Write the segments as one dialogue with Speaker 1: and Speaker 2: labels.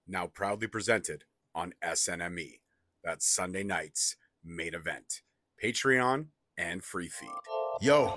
Speaker 1: now proudly presented on SNME. That's Sunday night's main event, Patreon and free feed.
Speaker 2: Yo,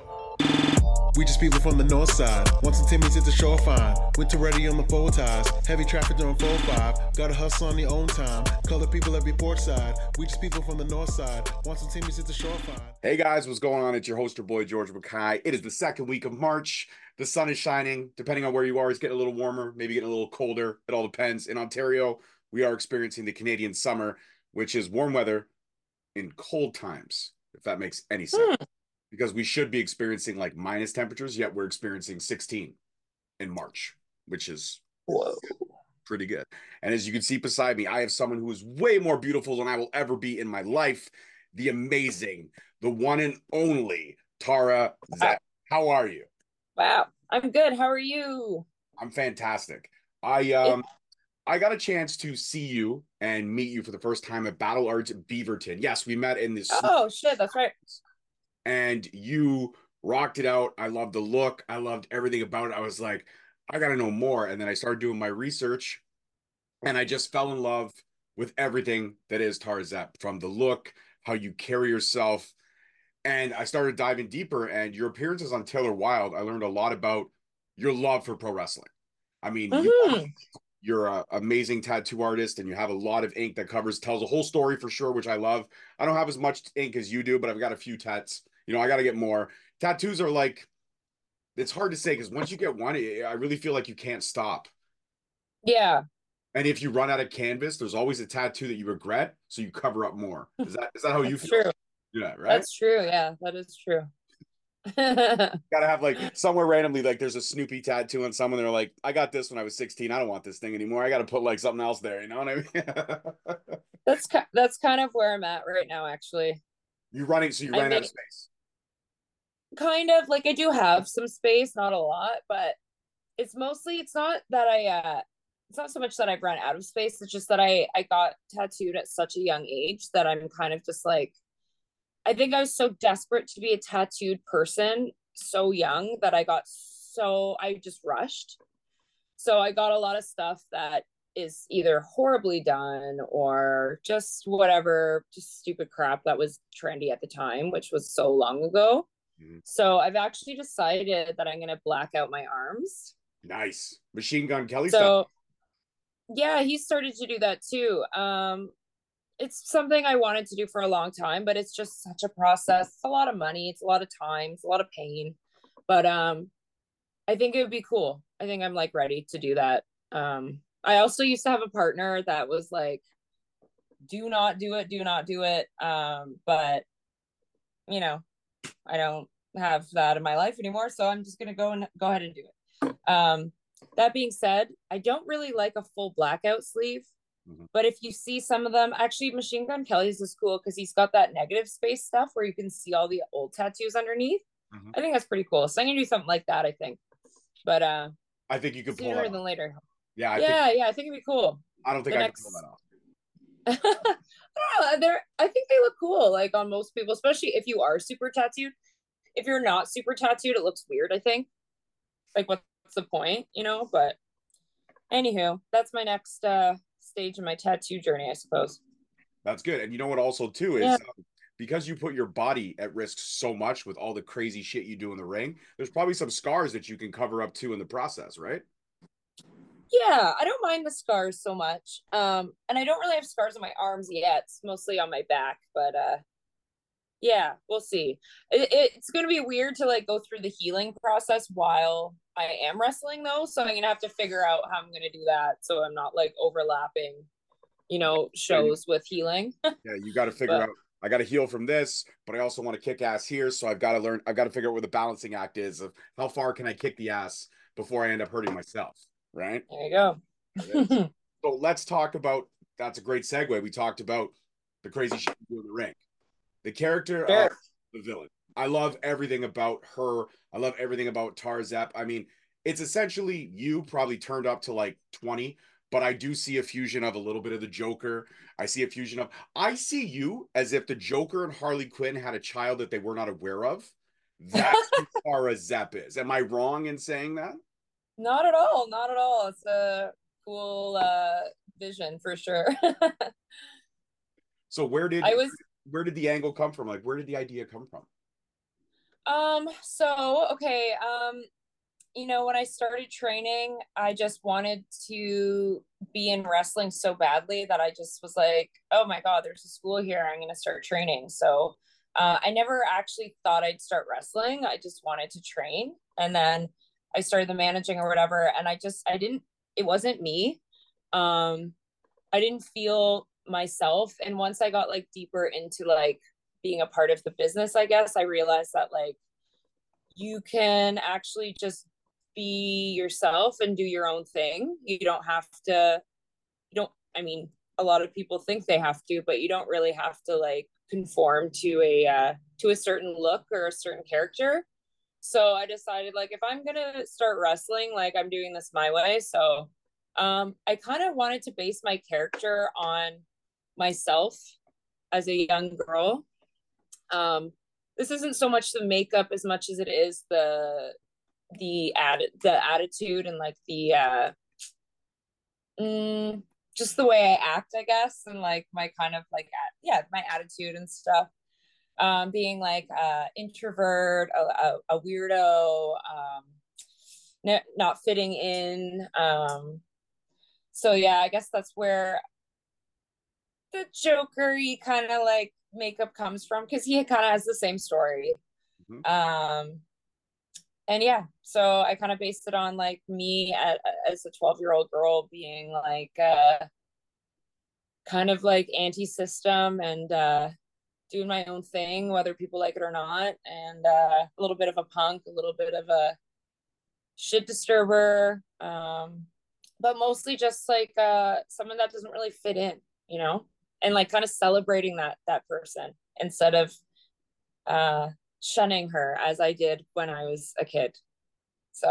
Speaker 2: we just people from the north side. Want some Timmy's at the shore fine. Winter ready on the four ties. Heavy traffic during 4-5. Gotta hustle on the own time. Color people every port side. We just people from the north side. Want some Timmy's at the shore fine.
Speaker 1: Hey guys, what's going on? It's your host, your boy, George Mackay. It is the second week of March. The sun is shining. Depending on where you are, it's getting a little warmer, maybe getting a little colder. It all depends. In Ontario, we are experiencing the Canadian summer, which is warm weather in cold times, if that makes any sense. Because we should be experiencing like minus temperatures, yet we're experiencing 16 in March, which is pretty good. And as you can see beside me, I have someone who is way more beautiful than I will ever be in my life. The amazing, the one and only Tara Zep. How are you?
Speaker 3: Wow, I'm good. How are you?
Speaker 1: I'm fantastic. I got a chance to see you and meet you for the first time at Battle Arts Beaverton. Yes, we met in this.
Speaker 3: Oh shit, that's right.
Speaker 1: And you rocked it out. I loved the look. I loved everything about it. I was like, I got to know more. And then I started doing my research and I just fell in love with everything that is Tara Zep, from the look, how you carry yourself. And I started diving deeper, and your appearances on Taylor Wilde, I learned a lot about your love for pro wrestling. I mean, you're an amazing tattoo artist, and you have a lot of ink that tells a whole story for sure, which I love. I don't have as much ink as you do, but I've got a few tats. You know, I got to get more. Tattoos are like, it's hard to say because once you get one, I really feel like you can't stop.
Speaker 3: Yeah.
Speaker 1: And if you run out of canvas, there's always a tattoo that you regret, so you cover up more. Is that how you feel?
Speaker 3: True.
Speaker 1: Yeah, right?
Speaker 3: That's true. Yeah, that is true.
Speaker 1: Gotta have like somewhere randomly, like there's a Snoopy tattoo on someone. They're like, I got this when I was 16. I don't want this thing anymore. I got to put like something else there. You know what I mean?
Speaker 3: That's kind of where I'm at right now, actually.
Speaker 1: You ran out of space.
Speaker 3: Kind of like I do have some space, not a lot, but it's not that it's not so much that I've run out of space. It's just that I got tattooed at such a young age that I'm kind of just like, I think I was so desperate to be a tattooed person so young that I just rushed. So I got a lot of stuff that is either horribly done or just whatever, just stupid crap that was trendy at the time, which was so long ago. So I've actually decided that I'm going to black out my arms.
Speaker 1: Nice. Machine Gun Kelly
Speaker 3: stuff. Yeah, he started to do that too. It's something I wanted to do for a long time, but it's just such a process. It's a lot of money. It's a lot of time. It's a lot of pain. But I think it would be cool. I think I'm like ready to do that. I also used to have a partner that was like, do not do it. Do not do it. But, you know, I don't have that in my life anymore. So I'm just going to go ahead and do it. That being said, I don't really like a full blackout sleeve. But if you see some of them, actually, Machine Gun Kelly's is cool because he's got that negative space stuff where you can see all the old tattoos underneath. I think that's pretty cool. So I'm gonna do something like that, I think. But
Speaker 1: I think you could pull
Speaker 3: sooner
Speaker 1: that
Speaker 3: than
Speaker 1: off.
Speaker 3: later.
Speaker 1: Yeah,
Speaker 3: I think it'd be cool.
Speaker 1: I don't think I can pull that off.
Speaker 3: I don't know. I think they look cool, like on most people, especially if you are super tattooed. If you're not super tattooed, it looks weird, I think. Like, what's the point, you know? But anywho, that's my next stage in my tattoo journey, I suppose.
Speaker 1: That's good. And you know what also too is because you put your body at risk so much with all the crazy shit you do in the ring, there's probably some scars that you can cover up too in the process, right?
Speaker 3: Yeah, I don't mind the scars so much. And I don't really have scars on my arms yet. It's mostly on my back, but yeah, we'll see. It's going to be weird to like go through the healing process while I am wrestling though. So I'm going to have to figure out how I'm going to do that. So I'm not like overlapping, shows with healing.
Speaker 1: Yeah, you got to figure out, I got to heal from this, but I also want to kick ass here. So I've got to figure out where the balancing act is of how far can I kick the ass before I end up hurting myself. Right?
Speaker 3: There you
Speaker 1: go. So let's talk about, that's a great segue. We talked about the crazy shit you do in the ring. The character of the villain. I love everything about her. I love everything about Tara Zep. I mean, it's essentially you probably turned up to like 20, but I do see a fusion of a little bit of the Joker. I see you as if the Joker and Harley Quinn had a child that they were not aware of. That's who Tara Zep is. Am I wrong in saying that?
Speaker 3: Not at all. Not at all. It's a cool vision for sure.
Speaker 1: So
Speaker 3: I was
Speaker 1: where did the angle come from? Like, where did the idea come from?
Speaker 3: so okay, when I started training, I just wanted to be in wrestling so badly that I just was like, oh my God, there's a school here. I'm going to start training. So I never actually thought I'd start wrestling. I just wanted to train. And then I started the managing or whatever. And it wasn't me. Um, I didn't feel myself. And once I got like deeper into like being a part of the business, I guess I realized that like you can actually just be yourself and do your own thing. I mean, a lot of people think they have to, but you don't really have to like conform to a certain look or a certain character. So I decided like if I'm gonna start wrestling, like I'm doing this my way. So I kind of wanted to base my character on myself as a young girl. Um this isn't so much the makeup as much as it is the attitude and like the mm, just the way I act, I guess, and like my kind of like my attitude and stuff. Being like introvert, a weirdo, not fitting in. So yeah, I guess that's where the Joker-y kind of like makeup comes from because he kind of has the same story.
Speaker 1: Mm-hmm.
Speaker 3: And yeah, so I kind of based it on like me as a 12-year-old girl being like kind of like anti-system and doing my own thing, whether people like it or not, and a little bit of a punk, a little bit of a shit disturber, but mostly just like someone that doesn't really fit in, and like kind of celebrating that person instead of shunning her as I did when I was a kid. So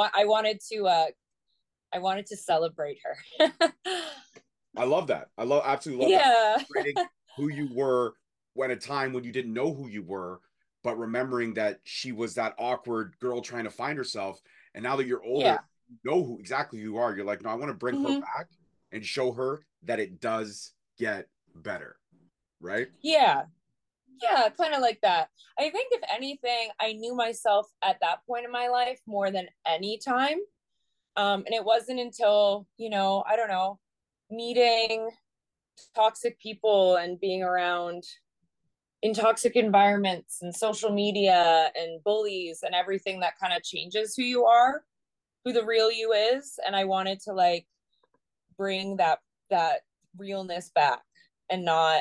Speaker 3: I wanted to celebrate her.
Speaker 1: I love that. Absolutely love that.
Speaker 3: Yeah.
Speaker 1: Celebrating who you were when a time when you didn't know who you were, but remembering that she was that awkward girl trying to find herself. And now that you're older,
Speaker 3: Yeah.
Speaker 1: you know exactly who you are. You're like, no, I want to bring her
Speaker 3: Mm-hmm.
Speaker 1: back and show her that it does get better. Right?
Speaker 3: Yeah. Yeah, kind of like that. I think if anything, I knew myself at that point in my life more than any time. And it wasn't until, I don't know, meeting toxic people and being around in toxic environments and social media and bullies and everything that kind of changes who you are, who the real you is. And I wanted to like bring that realness back and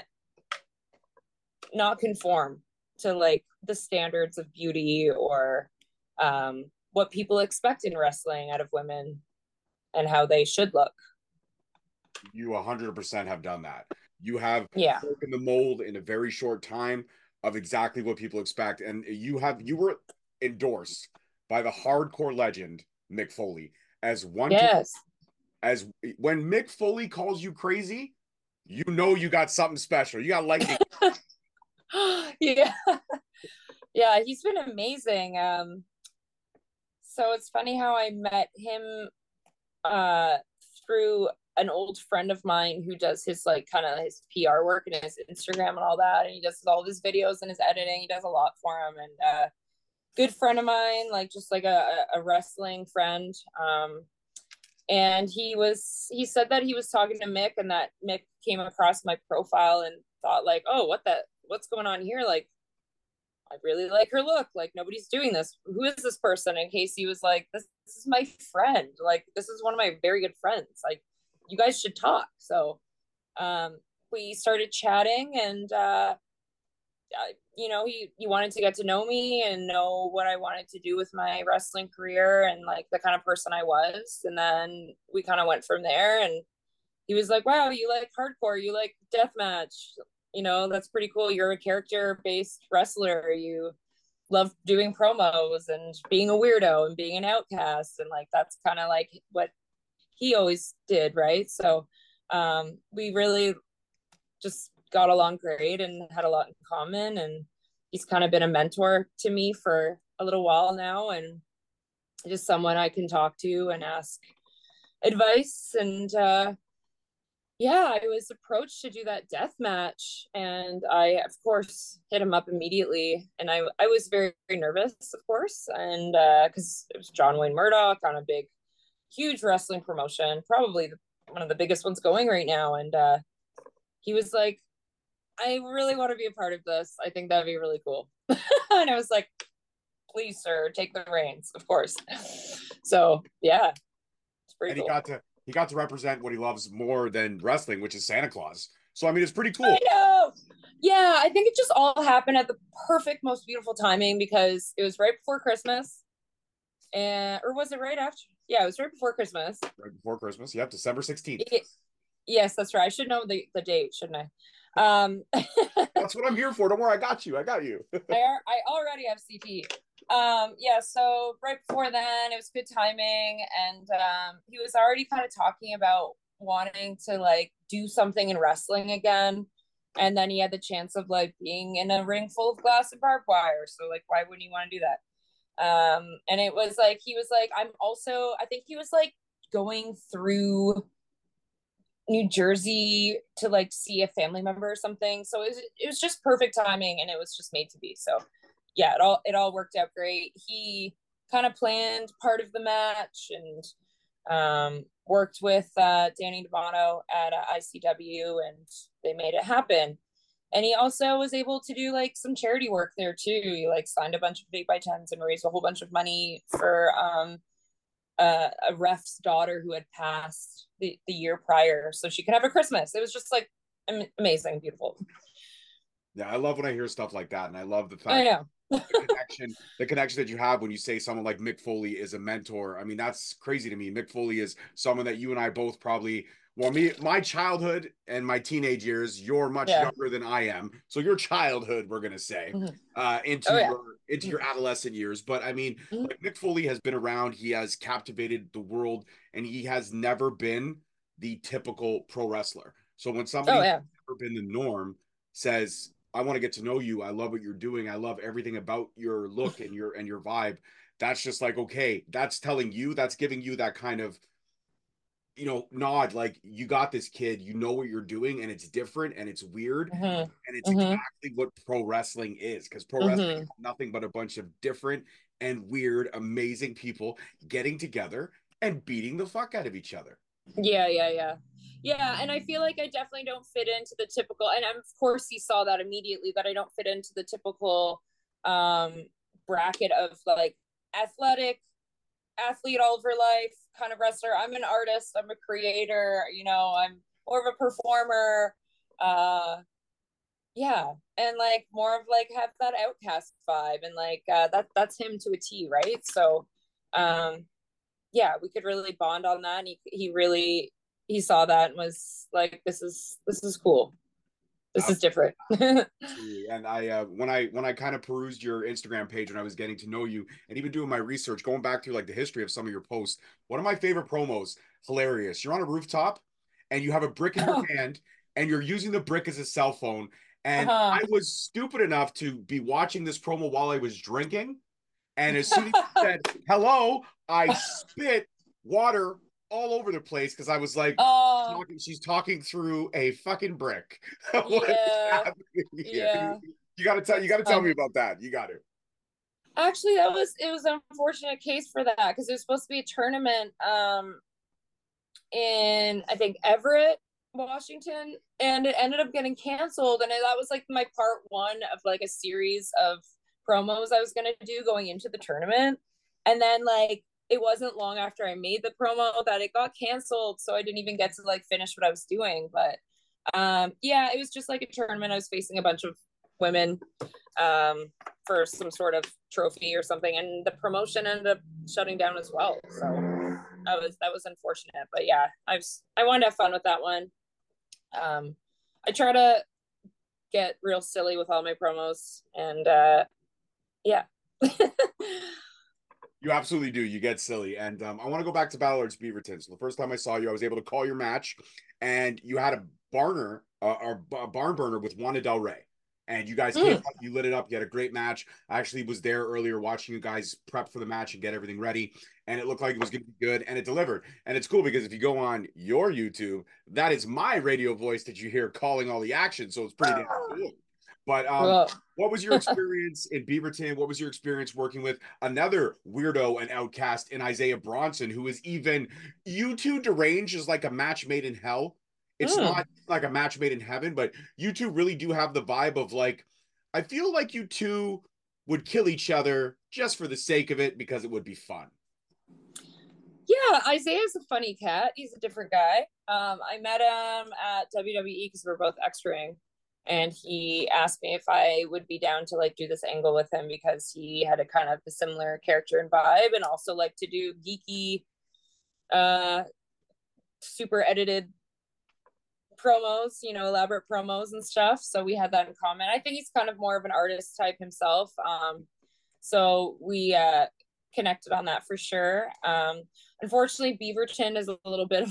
Speaker 3: not conform to like the standards of beauty or what people expect in wrestling out of women and how they should look.
Speaker 1: You 100% have done that. You have
Speaker 3: Yeah.
Speaker 1: broken the mold in a very short time of exactly what people expect. And you were endorsed by the hardcore legend, Mick Foley, as one to
Speaker 3: Yes.
Speaker 1: as when Mick Foley calls you crazy, you know you got something special. You got lightning.
Speaker 3: Yeah. Yeah, he's been amazing. So it's funny how I met him uh through an old friend of mine who does his like kind of his PR work and his Instagram and all that, and he does all of his videos and his editing. He does a lot for him, and good friend of mine, like just like a wrestling friend. And he said that he was talking to Mick and that Mick came across my profile and thought like, oh, what's going on here? Like, I really like her look. Like, nobody's doing this. Who is this person? And Casey was like, this is my friend. Like, this is one of my very good friends. Like, you guys should talk. So we started chatting and he wanted to get to know me and know what I wanted to do with my wrestling career and like the kind of person I was. And then we kind of went from there. And he was like, wow, you like hardcore, you like deathmatch. That's pretty cool. You're a character based wrestler. You love doing promos and being a weirdo and being an outcast. And like, that's kind of like what he always did. Right. So we really just got along great and had a lot in common. And he's kind of been a mentor to me for a little while now, and just someone I can talk to and ask advice. And Yeah, I was approached to do that death match, and I, of course, hit him up immediately. And I was very, very nervous, of course, and because it was John Wayne Murdoch on a big, huge wrestling promotion, probably one of the biggest ones going right now. And he was like, "I really want to be a part of this. I think that'd be really cool." And I was like, "Please, sir, take the reins, of course." So yeah, it's pretty
Speaker 1: And
Speaker 3: cool.
Speaker 1: he got to represent what he loves more than wrestling, which is Santa Claus. So I mean, it's pretty
Speaker 3: I
Speaker 1: cool.
Speaker 3: know. Yeah, I think it just all happened at the perfect, most beautiful timing because it was right before Christmas, and or was it right after? Yeah, it was right before Christmas.
Speaker 1: Right before Christmas. Yep, December 16th.
Speaker 3: It, yes, that's right. I should know the date, shouldn't I?
Speaker 1: That's what I'm here for. Don't worry, I got you. I got you.
Speaker 3: I already have CT. Yeah, so right before then, it was good timing, and he was already kind of talking about wanting to like do something in wrestling again. And then he had the chance of like being in a ring full of glass and barbed wire. So like, why wouldn't you want to do that? And it was like he was like, I'm also, I think he was like going through New Jersey to like see a family member or something. So it was just perfect timing, and it was just made to be. So yeah, it all worked out great. He kind of planned part of the match and worked with Danny Devano at ICW, and they made it happen. And he also was able to do like some charity work there too. He like signed a bunch of 8x10s and raised a whole bunch of money for a ref's daughter who had passed the year prior, so she could have a Christmas. It was just like amazing, beautiful.
Speaker 1: Yeah, I love when I hear stuff like that, and I love the
Speaker 3: I
Speaker 1: fact
Speaker 3: know.
Speaker 1: the connection that you have when you say someone like Mick Foley is a mentor. I mean, that's crazy to me. Mick Foley is someone that you and I both probably, well, me, my childhood and my teenage years, you're much
Speaker 3: Yeah.
Speaker 1: younger than I am. So your childhood, we're gonna say,
Speaker 3: Mm-hmm.
Speaker 1: into
Speaker 3: Oh yeah.
Speaker 1: your adolescent years. But I mean,
Speaker 3: Mm-hmm.
Speaker 1: like Mick Foley has been around, he has captivated the world, and he has never been the typical pro wrestler. So when somebody
Speaker 3: Oh
Speaker 1: who's
Speaker 3: yeah.
Speaker 1: never been the norm says, I want to get to know you. I love what you're doing. I love everything about your look and your vibe. That's just like, okay, that's telling you, that's giving you that kind of, nod, like you got this, kid, you know what you're doing, and it's different and it's weird, and
Speaker 3: Mm-hmm.
Speaker 1: it's
Speaker 3: Mm-hmm.
Speaker 1: exactly what pro wrestling is, because pro wrestling
Speaker 3: Mm-hmm.
Speaker 1: is nothing but a bunch of different and weird, amazing people getting together and beating the fuck out of each other.
Speaker 3: Yeah, yeah, yeah. Yeah, and I feel like I definitely don't fit into the typical, and of course he saw that immediately, that I don't fit into the typical um bracket of like athletic athlete all of her life kind of wrestler. I'm an artist, I'm a creator, I'm more of a performer. Yeah, and like more of like have that outcast vibe, and like that's him to a T, right? So um yeah, we could really bond on that. And he really he saw that and was like, this is cool. This is different.
Speaker 1: Absolutely. And I when I kind of perused your Instagram page when I was getting to know you and even doing my research, going back through like the history of some of your posts, one of my favorite promos, hilarious. You're on a rooftop and you have a brick in your hand and you're using the brick as a cell phone. And
Speaker 3: Uh-huh.
Speaker 1: I was stupid enough to be watching this promo while I was drinking. And as soon as you said hello, I spit water all over the place because I was like,
Speaker 3: Oh,
Speaker 1: she's talking through a fucking brick. What is
Speaker 3: yeah,
Speaker 1: happening here?
Speaker 3: yeah.
Speaker 1: You
Speaker 3: That's
Speaker 1: gotta tell me
Speaker 3: funny.
Speaker 1: about that. You got to.
Speaker 3: Actually, it was an unfortunate case for that because it was supposed to be a tournament in I think Everett, Washington, and it ended up getting canceled. And that was like my part one of like a series of promos I was gonna do going into the tournament. And then like it wasn't long after I made the promo that it got canceled, so I didn't even get to like finish what I was doing. But yeah, it was just like a tournament. I was facing a bunch of women um for some sort of trophy or something, and the promotion ended up shutting down as well. So that was unfortunate, but yeah, I wanted to have fun with that one. I try to get real silly with all my promos, and yeah.
Speaker 1: You absolutely do. You get silly. And I want to go back to Battle Arts Beaverton. So the first time I saw you, I was able to call your match, and you had a barn burner with Wanda Del Rey. and you guys came
Speaker 3: Mm.
Speaker 1: up, you lit it up, you had a great match. I actually was there earlier watching you guys prep for the match and get everything ready, and it looked like it was going to be good, and it delivered. And it's cool because if you go on your YouTube, that is my radio voice that you hear calling all the action, so it's pretty damn cool. But
Speaker 3: Well,
Speaker 1: what was your experience in Beaverton? What was your experience working with another weirdo and outcast in Isaiah Bronson, who is even you two deranged is like a match made in hell. It's
Speaker 3: mm.
Speaker 1: not like a match made in heaven, but you two really do have the vibe of like, I feel like you two would kill each other just for the sake of it because it would be fun.
Speaker 3: Yeah, Isaiah's a funny cat. He's a different guy. I met him at WWE because we're both X-ring, and he asked me if I would be down to like do this angle with him because he had a kind of a similar character and vibe, and also like to do geeky, uh, super edited promos, elaborate promos and stuff. So we had that in common. I think he's kind of more of an artist type himself. So we connected on that for sure. Unfortunately, Beaverton is a little bit of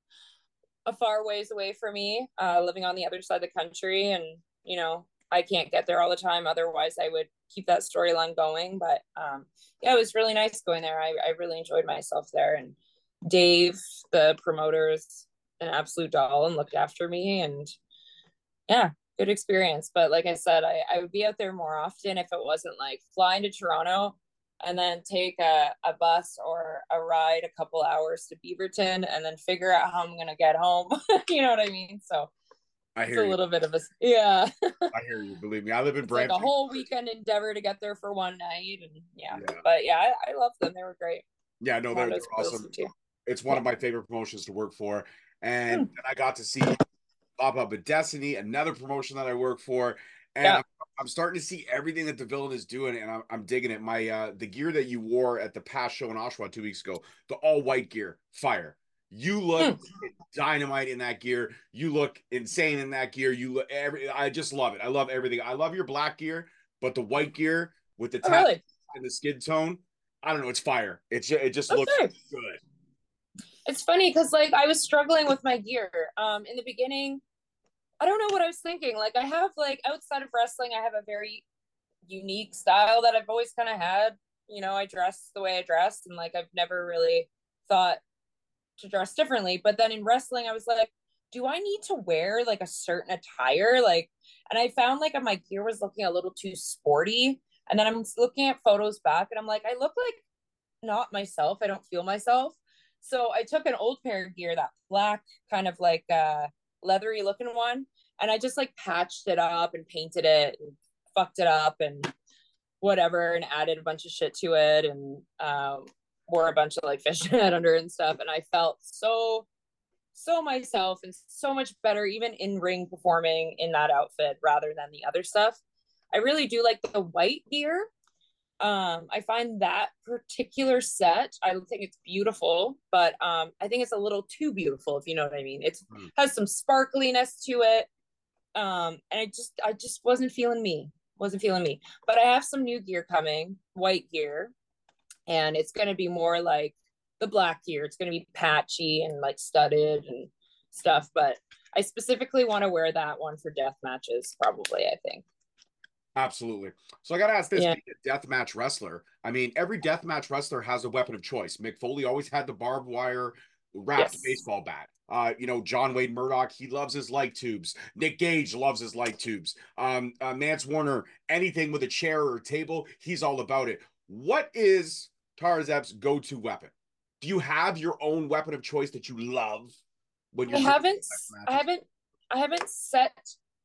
Speaker 3: a far ways away for me, living on the other side of the country, and I can't get there all the time. Otherwise, I would keep that storyline going. But yeah, it was really nice going there. I really enjoyed myself there, and Dave, the promoter, is an absolute doll and looked after me, and yeah, good experience. But like I said, I would be out there more often if it wasn't like flying to Toronto and then take a bus or a ride a couple hours to Beaverton and then figure out how I'm gonna get home. You know what I mean? So
Speaker 1: I
Speaker 3: it's
Speaker 1: hear
Speaker 3: a
Speaker 1: you.
Speaker 3: little bit of a yeah.
Speaker 1: I hear you. Believe me, I live in
Speaker 3: It's like a
Speaker 1: Brampton.
Speaker 3: whole weekend endeavor to get there for one night, and yeah.
Speaker 1: Yeah,
Speaker 3: But yeah, I love them. They were great.
Speaker 1: yeah, no, they're
Speaker 3: Wanda's
Speaker 1: awesome.
Speaker 3: close too.
Speaker 1: It's one
Speaker 3: Yeah.
Speaker 1: of my favorite promotions to work for, and
Speaker 3: Hmm.
Speaker 1: I got to see pop up at Destiny, another promotion that I work for, and
Speaker 3: Yeah.
Speaker 1: I'm starting to see everything that the villain is doing, and I'm digging it. My the gear that you wore at the past show in Oshawa 2 weeks ago, the all white gear, fire. You look
Speaker 3: Hmm.
Speaker 1: dynamite in that gear. You look insane in that gear. You look every. I just love it. I love everything. I love your black gear, but the white gear with the
Speaker 3: Oh,
Speaker 1: tat
Speaker 3: really?
Speaker 1: and the skid tone, I don't know. It's fire. It just looks
Speaker 3: Okay.
Speaker 1: good.
Speaker 3: It's funny because like I was struggling with my gear. In the beginning, I don't know what I was thinking. Like I have like outside of wrestling, I have a very unique style that I've always kind of had. I dress the way I dressed, and like I've never really thought to dress differently. But then in wrestling, I was like, do I need to wear like a certain attire? Like, and I found like my gear was looking a little too sporty. And then I'm looking at photos back, and I'm like, I look like not myself. I don't feel myself. So I took an old pair of gear, that black kind of like leathery looking one, and I just like patched it up and painted it and fucked it up and whatever and added a bunch of shit to it and wore a bunch of like fishnet under it and stuff. And I felt so myself and so much better even in ring performing in that outfit rather than the other stuff. I really do like the white gear. I find that particular set, I think it's beautiful, but I think it's a little too beautiful, if you know what I mean. It
Speaker 1: Mm.
Speaker 3: has some sparkliness to it. And I just wasn't feeling me. Wasn't feeling me. But I have some new gear coming, white gear, and it's gonna be more like the black gear. It's gonna be patchy and like studded and stuff, but I specifically want to wear that one for death matches, probably, I think.
Speaker 1: Absolutely. So I got to ask this:
Speaker 3: Yeah.
Speaker 1: being a deathmatch wrestler, I mean, every deathmatch wrestler has a weapon of choice. Mick Foley always had the barbed wire wrapped
Speaker 3: Yes.
Speaker 1: baseball bat. John Wade Murdoch, he loves his light tubes. Nick Gage loves his light tubes. Mance Warner, anything with a chair or a table, he's all about it. What is Tarzeb's go-to weapon? Do you have your own weapon of choice that you love when
Speaker 3: I
Speaker 1: you're doing
Speaker 3: haven't I
Speaker 1: matches?
Speaker 3: haven't I haven't set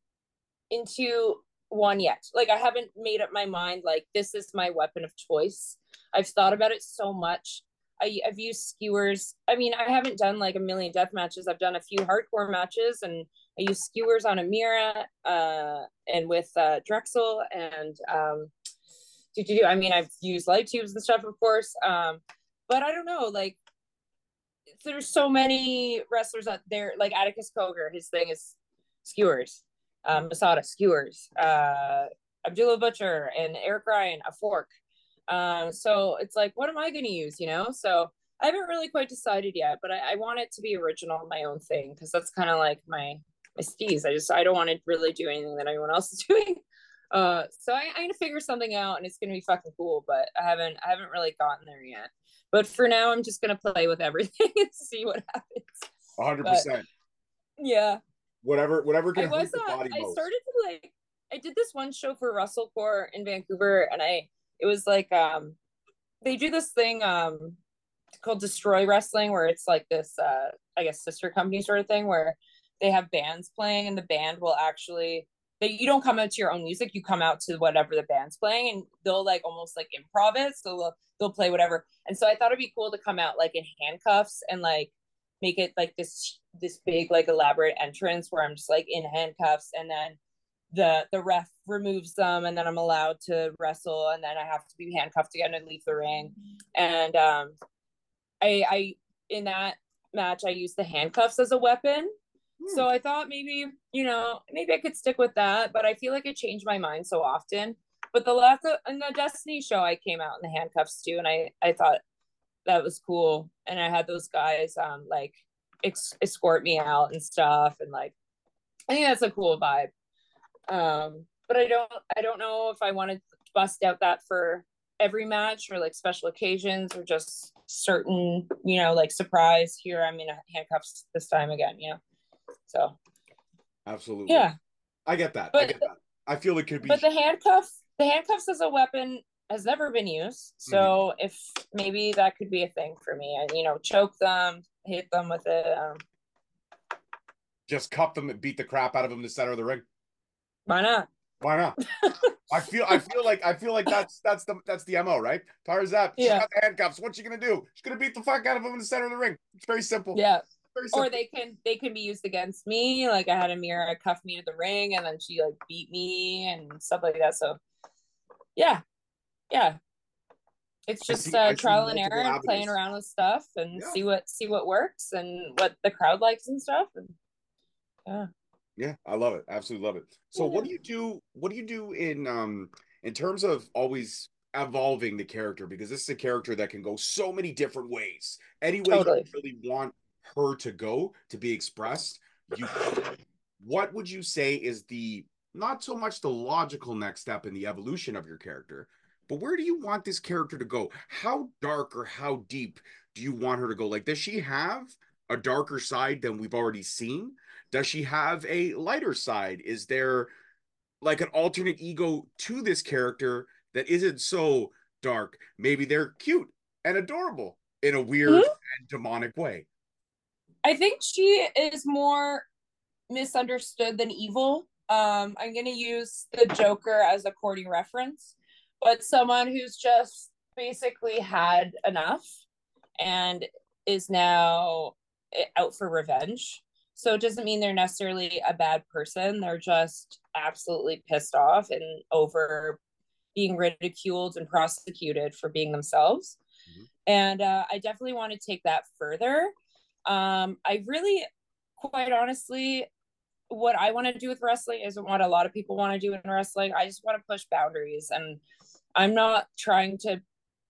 Speaker 3: into one yet. Like I haven't made up my mind like this is my weapon of choice. I've thought about it so much. I've used skewers. I mean, I haven't done like a million death matches. I've done a few hardcore matches, and I use skewers on Amira and with Drexel and I mean, I've used light tubes and stuff, of course. But I don't know, like there's so many wrestlers out there, like Atticus Cogar, his thing is skewers, Masada skewers, Abdullah Butcher and Eric Ryan a fork. So it's like, what am I going to use? So I haven't really quite decided yet, but I want it to be original, my own thing, because that's kind of like my steez. I don't want to really do anything that anyone else is doing. So I'm gonna figure something out, and it's gonna be fucking cool. But I haven't really gotten there yet. But for now, I'm just gonna play with everything and see what happens. But
Speaker 1: 100%.
Speaker 3: yeah,
Speaker 1: Whatever can
Speaker 3: I
Speaker 1: hurt
Speaker 3: was
Speaker 1: the body
Speaker 3: I
Speaker 1: most.
Speaker 3: started to like I did this one show for Russell Core in Vancouver, and it was like they do this thing called Destroy Wrestling, where it's like this I guess sister company sort of thing, where they have bands playing, and the band will actually you don't come out to your own music, you come out to whatever the band's playing, and they'll like almost like improv it, so they'll play whatever. And so I thought it'd be cool to come out like in handcuffs and like make it like this big like elaborate entrance where I'm just like in handcuffs, and then the ref removes them, and then I'm allowed to wrestle, and then I have to be handcuffed again and leave the ring. And I in that match I used the handcuffs as a weapon. So I thought maybe, maybe I could stick with that, but I feel like I changed my mind so often. But the last in the Destiny show, I came out in the handcuffs too, and I thought that was cool. And I had those guys like escort me out and stuff, and like I think that's a cool vibe. But I don't know if I want to bust out that for every match or like special occasions or just certain, like surprise here I'm in handcuffs this time again, So
Speaker 1: Absolutely.
Speaker 3: yeah.
Speaker 1: I get that. I
Speaker 3: But
Speaker 1: get that. I feel it could be.
Speaker 3: but the handcuffs as a weapon has never been used.
Speaker 1: Mhm.
Speaker 3: So if maybe that could be a thing for me. And choke them, hit them with it.
Speaker 1: Just cup them and beat the crap out of them in the center of the ring.
Speaker 3: Why not?
Speaker 1: Why not? I feel like that's the MO, right? Tarzan, she's
Speaker 3: Yeah.
Speaker 1: got the handcuffs. What's she gonna do? She's gonna beat the fuck out of him in the center of the ring. It's very simple.
Speaker 3: Yeah.
Speaker 1: Very
Speaker 3: Or
Speaker 1: simple.
Speaker 3: they can be used against me. Like I had Amira cuff me to the ring, and then she like beat me and stuff like that. So yeah, yeah. It's
Speaker 1: I
Speaker 3: just
Speaker 1: see I see
Speaker 3: trial and error
Speaker 1: multiple
Speaker 3: and playing
Speaker 1: avenues.
Speaker 3: around with stuff and
Speaker 1: Yeah.
Speaker 3: see what works and what the crowd likes and stuff. And yeah.
Speaker 1: Yeah, I love it. Absolutely love it. So what
Speaker 3: Yeah.
Speaker 1: do you do? What do you do in terms of always evolving the character? Because this is a character that can go so many different ways. Any way you
Speaker 3: Totally.
Speaker 1: really want her to go to be expressed, you what would you say is the not so much the logical next step in the evolution of your character, but where do you want this character to go? How dark or how deep do you want her to go? Like, does she have a darker side than we've already seen? Does she have a lighter side? Is there like an alternate ego to this character that isn't so dark? Maybe they're cute and adorable in a weird
Speaker 3: Mhm.
Speaker 1: and demonic way.
Speaker 3: I think she is more misunderstood than evil. I'm gonna use the Joker as a courting reference, but someone who's just basically had enough and is now out for revenge. So it doesn't mean they're necessarily a bad person. They're just absolutely pissed off and over being ridiculed and prosecuted for being themselves.
Speaker 1: Mhm.
Speaker 3: And I definitely want to take that further. I really, quite honestly, what I want to do with wrestling isn't what a lot of people want to do in wrestling. I just want to push boundaries, and I'm not trying to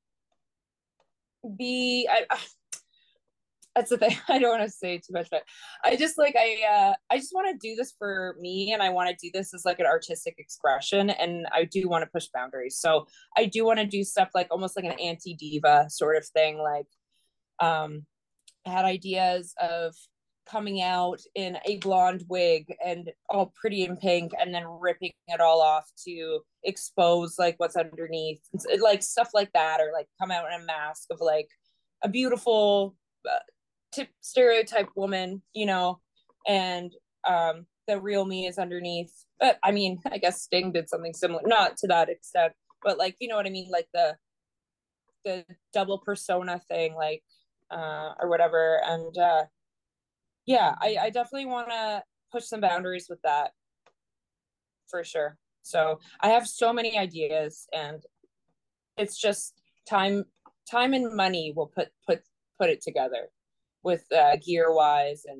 Speaker 3: be. That's the thing. I don't want to say too much, but I just want to do this for me, and I want to do this as like an artistic expression, and I do want to push boundaries. So I do want to do stuff like almost like an anti diva sort of thing. Like I had ideas of coming out in a blonde wig and all pretty in pink, and then ripping it all off to expose like what's underneath, like stuff like that, or like come out in a mask of like a beautiful stereotype woman, and the real me is underneath. But I mean, I guess Sting did something similar, not to that extent, but like you know what I mean, like the double persona thing, like or whatever. And yeah, I definitely want to push some boundaries with that for sure. So I have so many ideas, and it's just time and money will put it together with gear wise, and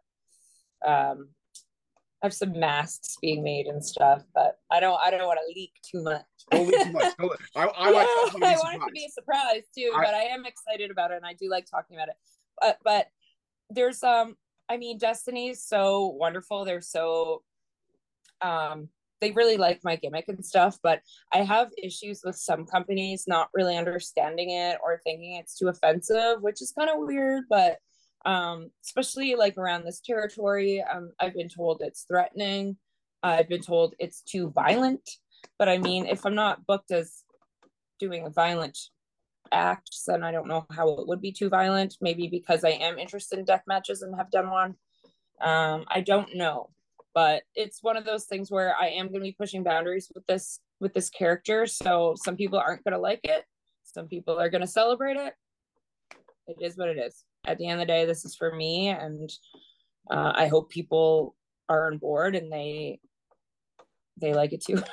Speaker 3: I have some masks being made and stuff, but I don't want to leak too much.
Speaker 1: Don't leave too much. I
Speaker 3: Yeah,
Speaker 1: might definitely be
Speaker 3: I want it to be a
Speaker 1: surprised.
Speaker 3: surprise too,
Speaker 1: I
Speaker 3: but I am excited about it, and I do like talking about it. But there's I mean, Destiny's so wonderful. They're so um they really like my gimmick and stuff, but I have issues with some companies not really understanding it or thinking it's too offensive, which is kind of weird. But especially like around this territory, I've been told it's threatening. I've been told it's too violent. But I mean, if I'm not booked as doing a violent act, then I don't know how it would be too violent. Maybe because I am interested in death matches and have done one. I don't know, but it's one of those things where I am going to be pushing boundaries with this character. So some people aren't going to like it. Some people are going to celebrate it. It is what it is. At the end of the day, this is for me, and I hope people are on board and they like it too.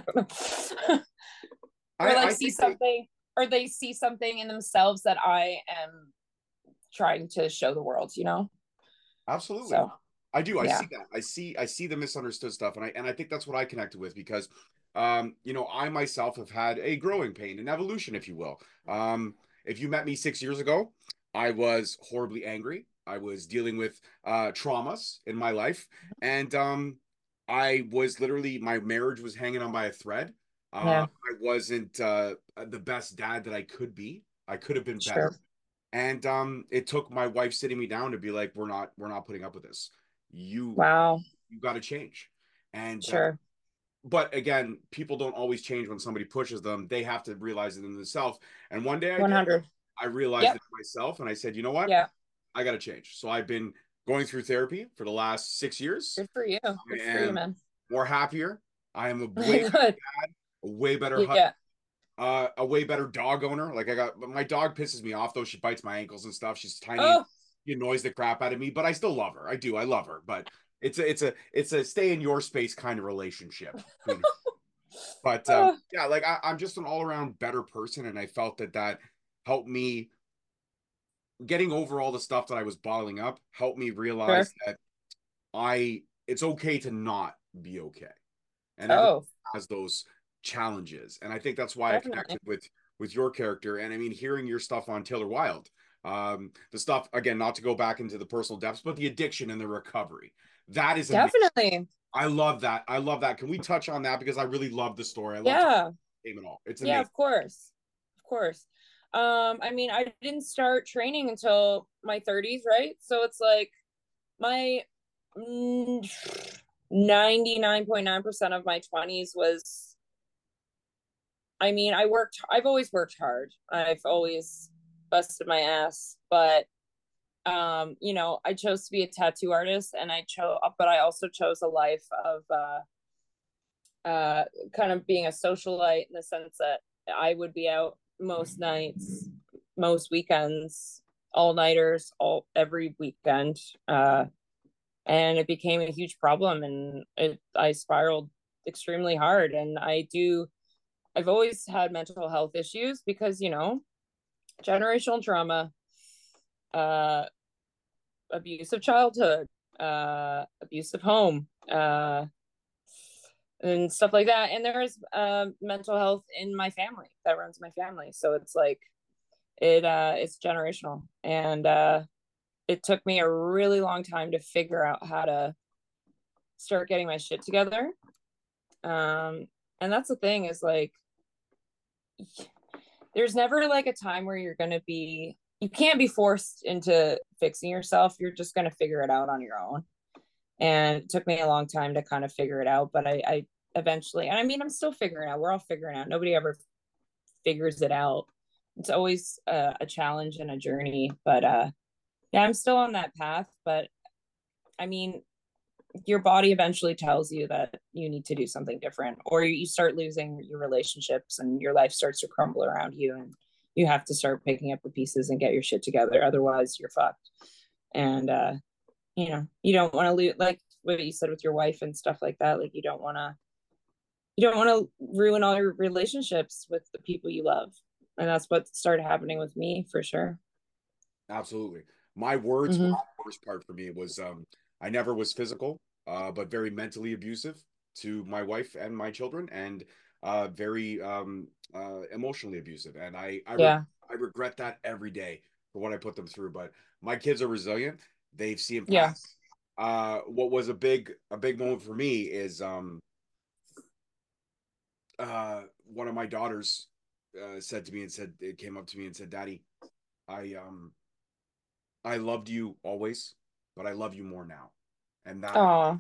Speaker 3: Or like see something, or they see something in themselves that I am trying to show the world, you know?
Speaker 1: Absolutely.
Speaker 3: So
Speaker 1: I do. I
Speaker 3: yeah.
Speaker 1: see that. I see the misunderstood stuff, and I think that's what I connected with because, you know, I myself have had a growing pain, an evolution, if you will. If you met me 6 years ago, I was horribly angry. I was dealing with traumas in my life, and I was literally my marriage was hanging on by a thread.
Speaker 3: Yeah,
Speaker 1: I wasn't the best dad that I could be. I could have been better.
Speaker 3: sure.
Speaker 1: And it took my wife sitting me down to be like, we're not putting up with this. You
Speaker 3: Wow.
Speaker 1: you got to change. And
Speaker 3: Sure.
Speaker 1: but again, people don't always change when somebody pushes them. They have to realize it in themselves. And one day I did.
Speaker 3: 100.
Speaker 1: I realized
Speaker 3: Yep.
Speaker 1: it myself, and I said, you know what?
Speaker 3: Yeah.
Speaker 1: I got to change. So I've been going through therapy for the last 6 years.
Speaker 3: Good for you.
Speaker 1: I
Speaker 3: Good for you,
Speaker 1: am
Speaker 3: man.
Speaker 1: more happier. I am
Speaker 3: Good.
Speaker 1: a way better
Speaker 3: Yeah.
Speaker 1: a way better dog owner. Like I got my dog pisses me off though. She bites my ankles and stuff. She's tiny and
Speaker 3: Oh,
Speaker 1: she annoys the crap out of me, but I still love her. I do. I love her, but it's a stay in your space kind of relationship. You know? But
Speaker 3: oh,
Speaker 1: yeah, like I'm just an all around better person, and I felt that that helped me getting over all the stuff that I was bottling up. Helped me
Speaker 3: sure.
Speaker 1: realize that I it's okay to not be okay, and everyone
Speaker 3: Oh,
Speaker 1: has those challenges, and I think that's why I
Speaker 3: definitely.
Speaker 1: connected with your character. And I mean, hearing your stuff on Taylor Wilde, the stuff again, not to go back into the personal depths, but the addiction and the recovery. That is amazing.
Speaker 3: Definitely.
Speaker 1: I love that. I love that. Can we touch on that because I really love the story. I love the
Speaker 3: Yeah.
Speaker 1: game and all. It's
Speaker 3: Yeah,
Speaker 1: amazing.
Speaker 3: of course. Of course. I mean, I didn't start training until my 30s, right? So it's like my 99.9% of my 20s was, I mean, I've always worked hard. I've always busted my ass, but you know, I chose to be a tattoo artist, and but I also chose a life of kind of being a socialite in the sense that I would be out most nights, most weekends, all nighters, all every weekend. And it became a huge problem, and I spiraled extremely hard. And I've always had mental health issues because, you know, generational trauma, uh, abusive childhood, abusive home, and stuff like that. And there is mental health in my family that runs my family. So it's like it's generational. And it took me a really long time to figure out how to start getting my shit together. And that's the thing is like there's never like a time where you can't be forced into fixing yourself. You're just gonna figure it out on your own. And it took me a long time to kind of figure it out, but I eventually, and I mean, I'm still figuring out. We're all figuring out. Nobody ever figures it out. It's always a challenge and a journey, but yeah, I'm still on that path. But I mean, your body eventually tells you that you need to do something different, or you start losing your relationships and your life starts to crumble around you, and you have to start picking up the pieces and get your shit together. Otherwise, you're fucked. And you know, you don't want to lose, like what you said with your wife and stuff like that. Like you don't want to ruin all your relationships with the people you love. And that's what started happening with me for sure.
Speaker 1: Absolutely. My words were
Speaker 3: Mm-hmm.
Speaker 1: the worst part for me. It was I never was physical, but very mentally abusive to my wife and my children, and very emotionally abusive. And
Speaker 3: Yeah.
Speaker 1: I regret that every day for what I put them through. But my kids are resilient. They've seen
Speaker 3: Yeah.
Speaker 1: past. What was a big moment for me is one of my daughters said to me and said it came up to me and said, "Daddy, I loved you always, but I love you more now." And
Speaker 3: Oh,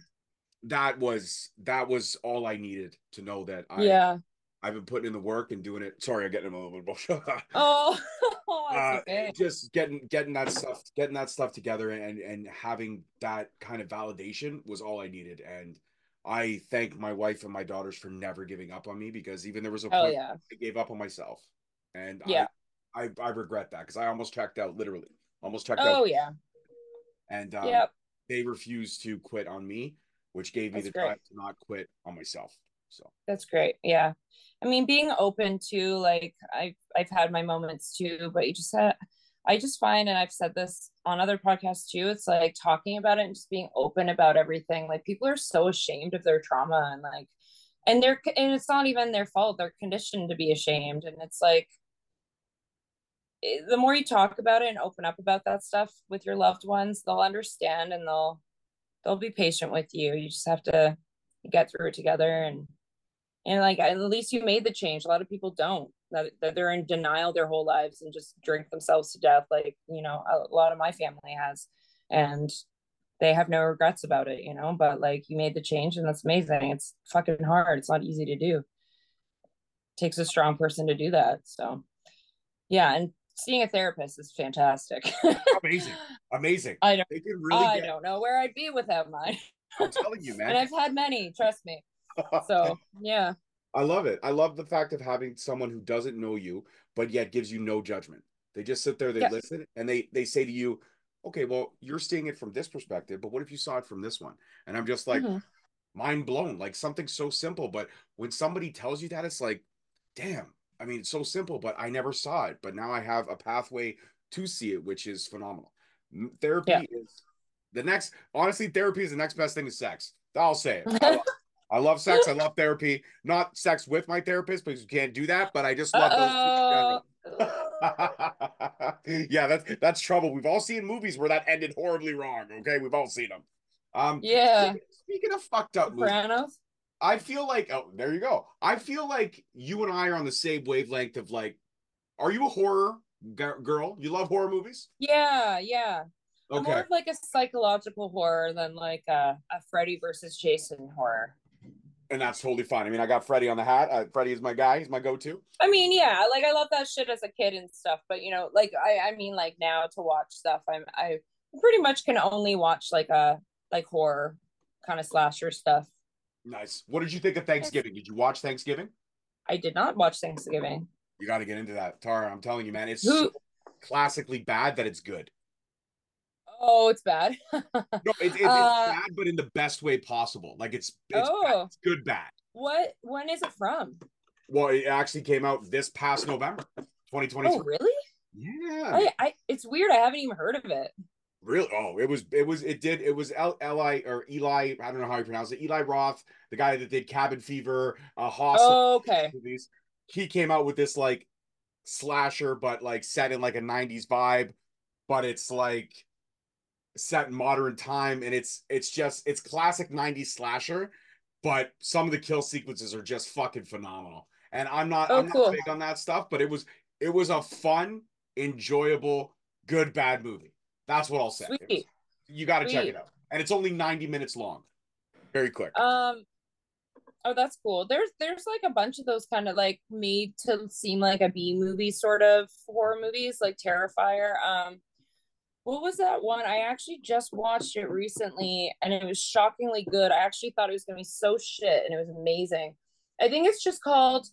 Speaker 1: that was all I needed to know that
Speaker 3: yeah.
Speaker 1: I've been putting in the work and doing it. Sorry, I'm getting a little bit emotional.
Speaker 3: Oh, it's
Speaker 1: uh
Speaker 3: okay.
Speaker 1: just getting that stuff together and having that kind of validation was all I needed. And I thank my wife and my daughters for never giving up on me, because even there was a
Speaker 3: Oh
Speaker 1: point
Speaker 3: yeah.
Speaker 1: I gave up on myself. And I
Speaker 3: Yeah.
Speaker 1: I, I regret that, because I almost checked out, literally almost checked out.
Speaker 3: Oh yeah.
Speaker 1: And
Speaker 3: Yep.
Speaker 1: they refused to quit on me, which gave me
Speaker 3: That's
Speaker 1: the
Speaker 3: great.
Speaker 1: drive to not quit on myself. So
Speaker 3: That's great. Yeah. I mean, being open to like I've had my moments too, but I just find, and I've said this on other podcasts too, it's like talking about it and just being open about everything. Like people are so ashamed of their trauma and like and it's not even their fault. They're conditioned to be ashamed. And it's like the more you talk about it and open up about that stuff with your loved ones, they'll understand and they'll be patient with you. You just have to get through it together and like at least you made the change. A lot of people don't. That they're in denial their whole lives and just drink themselves to death, like a lot of my family has, and they have no regrets about it. But like you made the change, and that's amazing. It's fucking hard. It's not easy to do. It takes a strong person to do that. So yeah, and seeing a therapist is fantastic.
Speaker 1: amazing, amazing.
Speaker 3: I don't
Speaker 1: They can really
Speaker 3: I
Speaker 1: get.
Speaker 3: don't know where I'd be without mine.
Speaker 1: I'm telling you,
Speaker 3: And
Speaker 1: man.
Speaker 3: I've had many, trust me. So yeah.
Speaker 1: I love it. I love the fact of having someone who doesn't know you, but yet gives you no judgment. They just sit there, they
Speaker 3: Yeah.
Speaker 1: listen, and they say to you, "Okay, well, you're seeing it from this perspective, but what if you saw it from this one?" And I'm just like
Speaker 3: Hmm.
Speaker 1: mind blown. Like something so simple, but when somebody tells you that, it's like, damn. I mean, it's so simple, but I never saw it. But now I have a pathway to see it, which is phenomenal.
Speaker 3: Yeah.
Speaker 1: Therapy is the next. Honestly, therapy is the next best thing to sex. I'll say it. I love sex. I love therapy. Not sex with my therapist because you can't do that, but I just love those two in
Speaker 3: Uh-oh.
Speaker 1: general. Yeah, that's trouble. We've all seen movies where that ended horribly wrong. Okay, we've all seen them.
Speaker 3: Yeah.
Speaker 1: Speaking of fucked up movies,
Speaker 3: Sopranos.
Speaker 1: I feel like, oh, there you go. I feel like you and I are on the same wavelength of like, are you a horror girl? You love horror movies?
Speaker 3: Yeah, yeah. I'm more
Speaker 1: Okay.
Speaker 3: of like a psychological horror than like a Freddy versus Jason horror.
Speaker 1: And that's totally fine. I mean, I got Freddie on the hat. Freddie is my guy. He's my go-to.
Speaker 3: I mean, yeah, like I love that shit as a kid and stuff, but like I mean like now to watch stuff, I pretty much can only watch like horror kind of slasher stuff.
Speaker 1: Nice. What did you think of
Speaker 3: Yes.
Speaker 1: Thanksgiving? Did you watch Thanksgiving?
Speaker 3: I did not watch Thanksgiving.
Speaker 1: You got to get into that. Tara, I'm telling you, man, it's so
Speaker 3: Who
Speaker 1: classically bad that it's good.
Speaker 3: Oh, it's bad.
Speaker 1: No, it's
Speaker 3: uh
Speaker 1: bad, but in the best way possible. Like it's bad.
Speaker 3: oh,
Speaker 1: It's good bad.
Speaker 3: when is it from?
Speaker 1: Well, it actually came out this past November,
Speaker 3: Oh,
Speaker 1: 2023.
Speaker 3: really?
Speaker 1: Yeah, man.
Speaker 3: It's weird. I haven't even heard of it.
Speaker 1: Really? Oh, it was Eli or Eli, I don't know how you pronounce it. Eli Roth, the guy that did Cabin Fever, Hostel
Speaker 3: Oh, okay.
Speaker 1: movies. He came out with this like slasher, but like set in like a 90s vibe, but it's like set in modern time, and it's classic 90s slasher, but some of the kill sequences are just fucking phenomenal. And I'm not
Speaker 3: Oh,
Speaker 1: I'm not
Speaker 3: cool.
Speaker 1: big on that stuff, but it was a fun, enjoyable, good bad movie. That's what I'll say.
Speaker 3: Sweet.
Speaker 1: You got to check it
Speaker 3: Sweet.
Speaker 1: out. And it's only 90 minutes long. Very quick.
Speaker 3: Um, oh, that's cool. There's like a bunch of those kind of like made to seem like a B movie sort of horror movies, like Terrifier. What was that one? I actually just watched it recently and it was shockingly good. I actually thought it was gonna be so shit and it was amazing. I think it's just called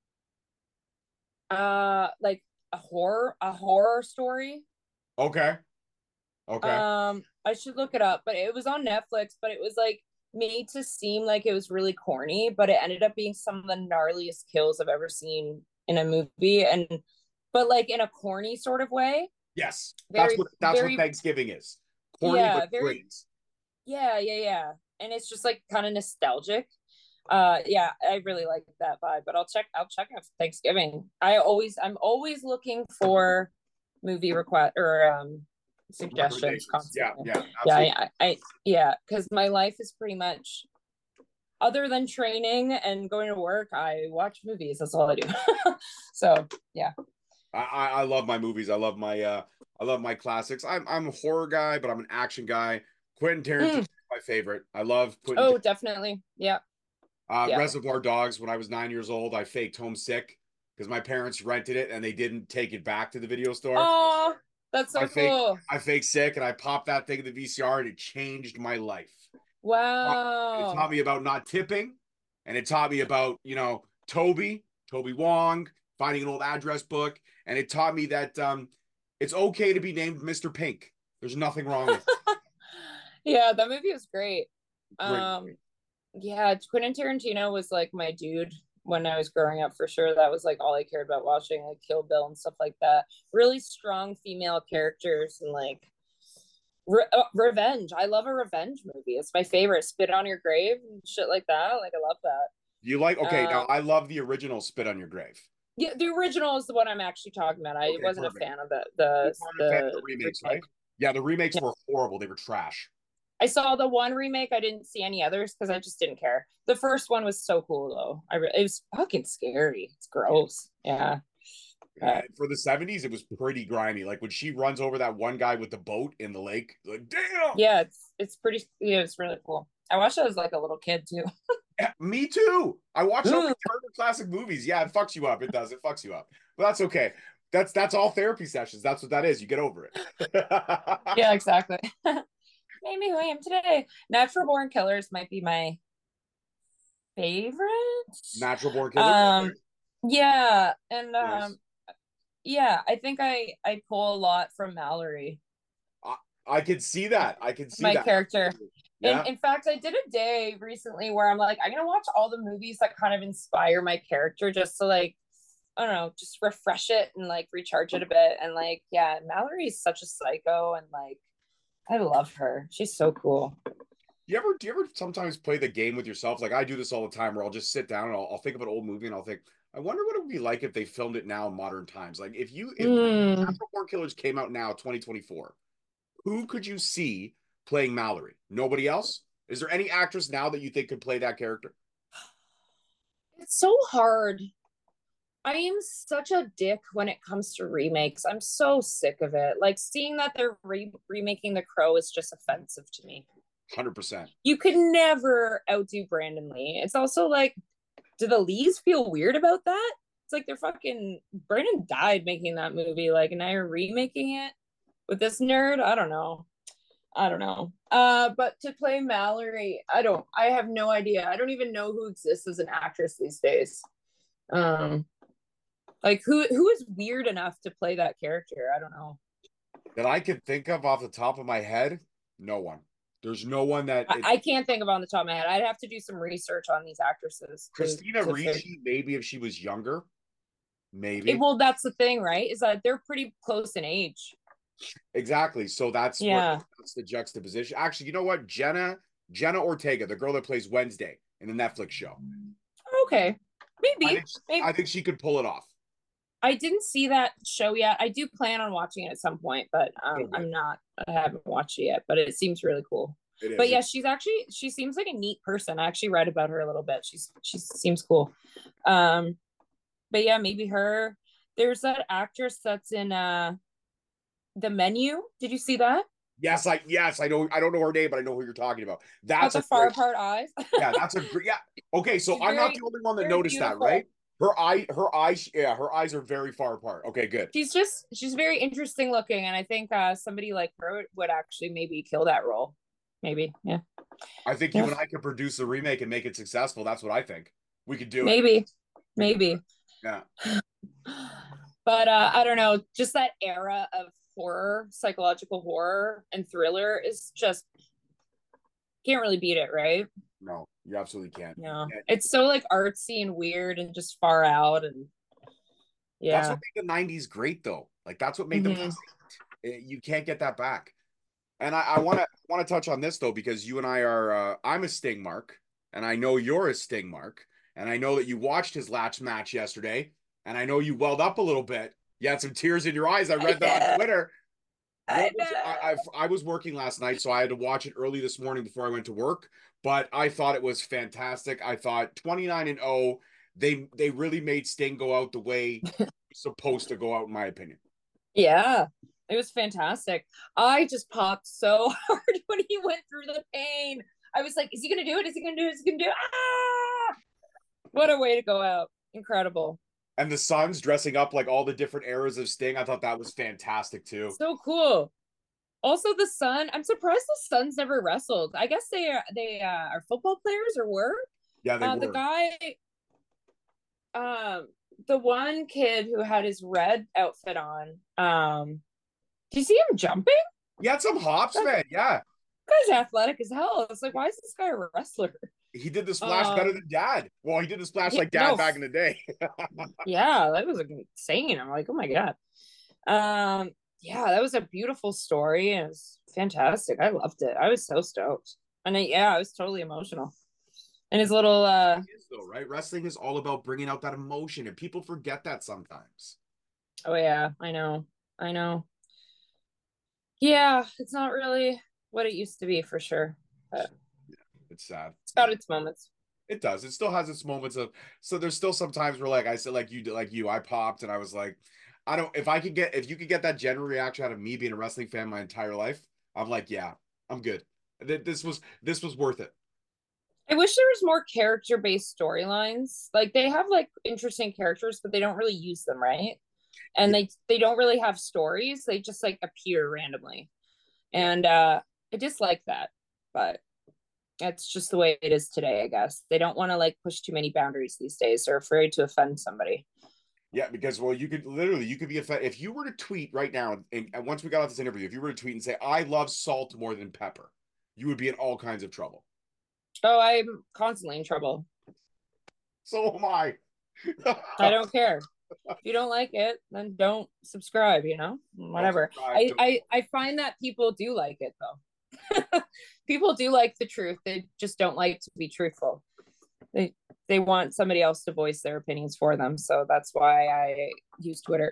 Speaker 3: like a horror story.
Speaker 1: Okay. Okay.
Speaker 3: I should look it up, but it was on Netflix, but it was like made to seem like it was really corny, but it ended up being some of the gnarliest kills I've ever seen in a movie, and but like in a corny sort of way.
Speaker 1: Yes. That's
Speaker 3: Very,
Speaker 1: what
Speaker 3: very,
Speaker 1: Thanksgiving is. Corny but
Speaker 3: yeah, very,
Speaker 1: great.
Speaker 3: yeah, yeah, yeah. And it's just like kind of nostalgic. Yeah, I really like that vibe, but I'll check out Thanksgiving. I'm always looking for movie request or suggestions
Speaker 1: Recommendations. Yeah,
Speaker 3: constantly.
Speaker 1: yeah,
Speaker 3: Yeah,
Speaker 1: absolutely.
Speaker 3: yeah, because my life is pretty much other than training and going to work, I watch movies. That's all I do. So yeah.
Speaker 1: I love my movies. I love my classics. I'm a horror guy, but I'm an action guy. Quentin Tarantino
Speaker 3: Mm.
Speaker 1: is my favorite. I love Quentin.
Speaker 3: Oh, definitely. Yeah. Yeah.
Speaker 1: Reservoir Dogs. When I was 9 years old, I faked homesick because my parents rented it and they didn't take it back to the video store.
Speaker 3: Oh, that's so cool.
Speaker 1: I faked sick and I popped that thing in the VCR and it changed my life. It
Speaker 3: Wow.
Speaker 1: taught me about not tipping, and it taught me about Toby Wong, finding an old address book, and it taught me that it's okay to be named Mr. Pink. There's nothing wrong with it.
Speaker 3: Yeah, that movie was great.
Speaker 1: Great.
Speaker 3: Yeah, Quentin Tarantino was like my dude when I was growing up for sure. That was like all I cared about watching, like Kill Bill and stuff like that. Really strong female characters and like revenge. I love a revenge movie. It's my favorite. Spit on Your Grave and shit like that. Like I love that.
Speaker 1: You like okay? Now
Speaker 3: Um,
Speaker 1: I love the original Spit on Your Grave.
Speaker 3: yeah, the original is the one I'm actually talking about. I
Speaker 1: Okay,
Speaker 3: wasn't a
Speaker 1: perfect.
Speaker 3: fan of the
Speaker 1: You
Speaker 3: the
Speaker 1: weren't a fan of
Speaker 3: the
Speaker 1: the remakes, right?
Speaker 3: remake.
Speaker 1: Yeah, the remakes
Speaker 3: Yeah.
Speaker 1: were horrible. They were trash.
Speaker 3: I saw the one remake. I didn't see any others because I just didn't care. The first one was so cool though. It was fucking scary. It's gross. Yeah.
Speaker 1: And for the 70s, it was pretty grimy. Like when she runs over that one guy with the boat in the lake, like damn.
Speaker 3: Yeah, it's pretty. Yeah, it's really cool. I watched it as like a little kid too.
Speaker 1: Yeah, me too. I watch so many Turner classic movies. Yeah, it fucks you up. It does. It fucks you up. But that's okay. That's all therapy sessions. That's what that is. You get over it.
Speaker 3: Yeah, exactly. Made me who I am today. Natural Born Killers might be my favorite.
Speaker 1: Natural Born Killers.
Speaker 3: Yeah, and
Speaker 1: Nice.
Speaker 3: yeah, I think I pull a lot from Mallory,
Speaker 1: I can see that. I can see
Speaker 3: my
Speaker 1: that.
Speaker 3: character.
Speaker 1: Yeah.
Speaker 3: In fact, I did a day recently where I'm like, I'm gonna watch all the movies that kind of inspire my character just to like, I don't know, just refresh it and like recharge it a bit. And like, yeah, Mallory is such a psycho and like I love her. She's so cool.
Speaker 1: Do you ever sometimes play the game with yourself? Like I do this all the time where I'll just sit down and I'll think of an old movie and I'll think, I wonder what it would be like if they filmed it now in modern times. Like if
Speaker 3: Mm.
Speaker 1: Natural Born Killers came out now, 2024, who could you see playing Mallory? Nobody else? Is there any actress now that you think could play that character?
Speaker 3: It's so hard. I am such a dick when it comes to remakes. I'm so sick of it. Like seeing that they're remaking The Crow is just offensive to me.
Speaker 1: 100%.
Speaker 3: You could never outdo Brandon Lee. It's also like, do the Lees feel weird about that? It's like they're fucking Brandon died making that movie, like, and now you're remaking it with this nerd. I don't know. I don't know. But to play Mallory, I have no idea. I don't even know who exists as an actress these days. Um, like who is weird enough to play that character? I don't know.
Speaker 1: That I could think of off the top of my head, no one. There's no one that
Speaker 3: I can't think of on the top of my head. I'd have to do some research on these actresses.
Speaker 1: Christina Ricci, maybe if she was younger, maybe.
Speaker 3: Well, that's the thing, right? Is that they're pretty close in age.
Speaker 1: Exactly. So that's that's the juxtaposition. Actually, you know what? Jenna Ortega, the girl that plays Wednesday in the Netflix show.
Speaker 3: Okay. Maybe.
Speaker 1: I think she could pull it off.
Speaker 3: I didn't see that show yet. I do plan on watching it at some point, but I haven't watched it yet, but it seems really cool. But yeah, she seems like a neat person. I actually read about her a little bit. She seems cool. But yeah, maybe her. There's that actress that's in The Menu. Did you see that?
Speaker 1: Yes, I know. I don't know her name, but I know who you're talking about. That's
Speaker 3: the far apart eyes.
Speaker 1: Yeah, that's a great. Yeah. Okay, so I'm not the only one that noticed that, right? Her eyes, yeah, her eyes are very far apart. Okay, good.
Speaker 3: She's very interesting looking, and I think somebody like her would actually maybe kill that role. Maybe, yeah.
Speaker 1: I think you and I could produce a remake and make it successful. That's what I think. We could do
Speaker 3: it. Maybe.
Speaker 1: Yeah.
Speaker 3: But I don't know. Just that era of horror, psychological horror, and thriller is just can't really beat it, right?
Speaker 1: No, you absolutely can't.
Speaker 3: Yeah, it's so like artsy and weird and just far out, and yeah,
Speaker 1: that's what made the '90s great, though. Like that's what made them great. You can't get that back. And I want to touch on this though because you and I are. I'm a Sting Mark, and I know you're a Sting Mark, and I know that you watched his last match yesterday, and I know you welled up a little bit. You had some tears in your eyes. I read that on Twitter.
Speaker 3: I
Speaker 1: What was
Speaker 3: know.
Speaker 1: I was working last night, so I had to watch it early this morning before I went to work. But I thought it was fantastic. I thought 29-0, they really made Sting go out the way he's supposed to go out, in my opinion.
Speaker 3: Yeah, it was fantastic. I just popped so hard when he went through the pain. I was like, is he gonna do it? Is he gonna do it? Is he gonna do it? Ah! What a way to go out. Incredible.
Speaker 1: And the Suns dressing up like all the different eras of Sting, I thought that was fantastic too.
Speaker 3: So cool. Also, the Sun. I'm surprised the Suns never wrestled. I guess they are football players or were.
Speaker 1: Yeah, they
Speaker 3: The
Speaker 1: were.
Speaker 3: guy, um, the one kid who had his red outfit on. Do you see him jumping?
Speaker 1: He had some hops,
Speaker 3: That
Speaker 1: man. Yeah.
Speaker 3: guy's athletic as hell. It's like, why is this guy a wrestler?
Speaker 1: He did the splash better
Speaker 3: Um,
Speaker 1: than Dad. Well, he did the splash
Speaker 3: yeah,
Speaker 1: like Dad
Speaker 3: no,
Speaker 1: back in the day.
Speaker 3: yeah, that was insane. I'm like, oh my god. Yeah, that was a beautiful story. And it was fantastic. I loved it. I was so stoked. And yeah, I was totally emotional. And his little
Speaker 1: It is though, right? Wrestling is all about bringing out that emotion, and people forget that sometimes.
Speaker 3: oh yeah, I know. I know. Yeah, it's not really what it used to be for sure. But
Speaker 1: Yeah, it's sad.
Speaker 3: it's got its moments.
Speaker 1: It does. It still has its moments of. So there's still some times where, like I said, like you, I popped and I was like, I don't. If you could get that general reaction out of me being a wrestling fan my entire life, I'm like, yeah, I'm good. This was worth it.
Speaker 3: I wish there was more character-based storylines. Like they have like interesting characters, but they don't really use them, right? And
Speaker 1: Yeah,
Speaker 3: they don't really have stories. They just like appear randomly.
Speaker 1: yeah,
Speaker 3: And I dislike that. But that's just the way it is today, I guess. They don't want to like push too many boundaries these days. They're afraid to offend somebody.
Speaker 1: yeah. Because well, you could be offended if you were to tweet right now, and once we got off this interview, if you were to tweet and say I love salt more than pepper, you would be in all kinds of trouble.
Speaker 3: Oh, I'm constantly in trouble.
Speaker 1: So am I.
Speaker 3: I don't care. If you don't like it, then don't subscribe,
Speaker 1: Don't
Speaker 3: whatever.
Speaker 1: subscribe.
Speaker 3: I find that people do like it though. People do like the truth. They just don't like to be truthful. They they want somebody else to voice their opinions for them. So that's why I use Twitter.